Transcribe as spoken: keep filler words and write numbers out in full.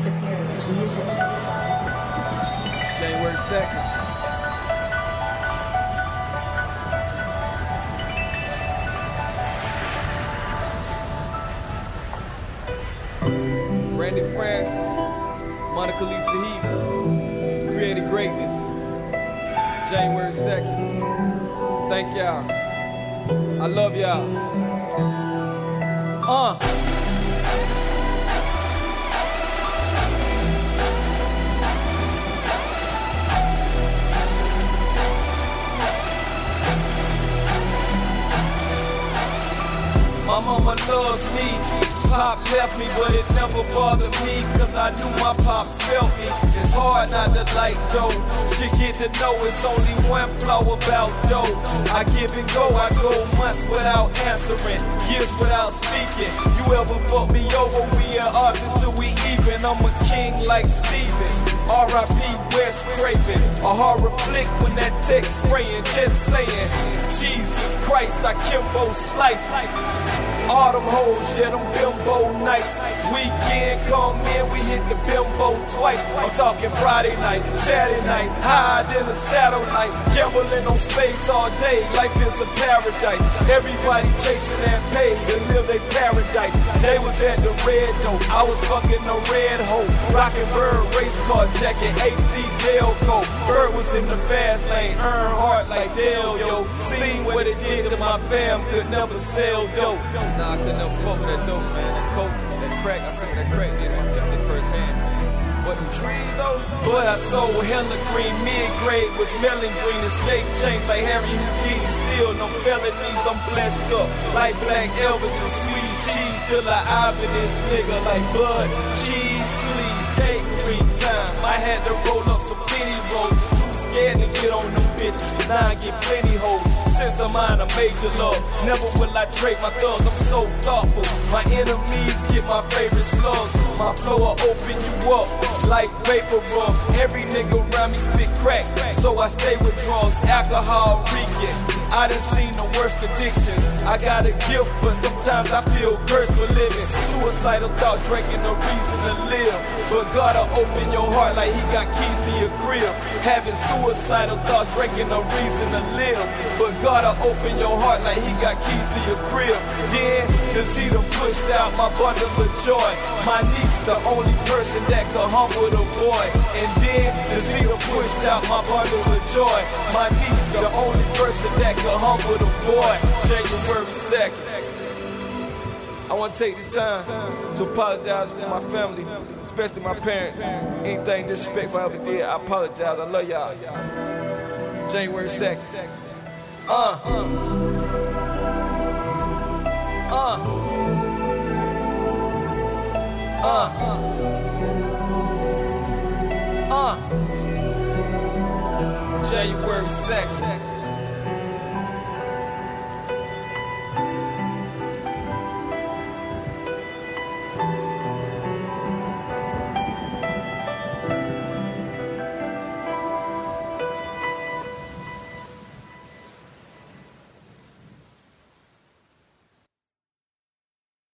disappears as music. January second. Randy Francis, Monica Lisa Heath, Created Greatness, January second. Thank y'all. I love y'all. Uh. My mama loves me. Pop left me, but it never bothered me, cause I knew my pops felt me. It's hard not to like dough. She get to know it's only one flaw about dough. I give and go, I go months without answering, years without speaking. You ever fuck me over, we at odds until we even. I'm a king like Steven. R I P West Craven. A horror flick when that text spraying, just saying, Jesus Christ, I Kimbo slice. All them hoes, yeah, them bimbo nights. Weekend come in, we hit the bimbo twice. I'm talking Friday night, Saturday night, high in the saddle night. Gambling on space all day, life is a paradise. Everybody chasing that pay to live their paradise. They was at the red dope, I was fucking the red hoe. Rockin' Bird race car jacket, A C Delco. Bird was in the fast lane, earn hard like Dale, yo. Seen what it did to my fam, could never sell dope. Nah, I couldn't never fuck with that dope, man. That coke, that crack, I seen what that crack did on them first hand. But them trees though, but I sold hella green, mid-grade was melon green, escape changed like Harry Houdini, still no felonies, I'm blessed up like Black Elvis and sweet cheese, still a eye in this nigga like Bud, cheese please, stay green time, I had to roll up some penny rolls, too scared to get on them bitches, now I get plenty hoes. Since I'm on a major love, never will I trade my thugs, I'm so thoughtful. My enemies get my favorite slugs. My flow will open you up like vapor rub. Every nigga around me spit crack, so I stay with drugs, alcohol, reeking. I done seen the worst addictions. I got a gift, but sometimes I feel cursed for living. Suicidal thoughts drinking no reason to live. But God'll open your heart like he got keys to your crib. Having suicidal thoughts drinking no reason to live. But God'll open your heart like he got keys to your crib. Then, cause he done pushed out my bundle of joy. My niece, the only person that could humble the boy. And then, cause he done pushed out my bundle of joy. My niece, the only person that could humble the boy. January second. I want to take this time to apologize for my family, especially my parents. Anything disrespectful I ever did, I apologize. I love y'all. January second. Uh. Uh. Uh. Uh. January second.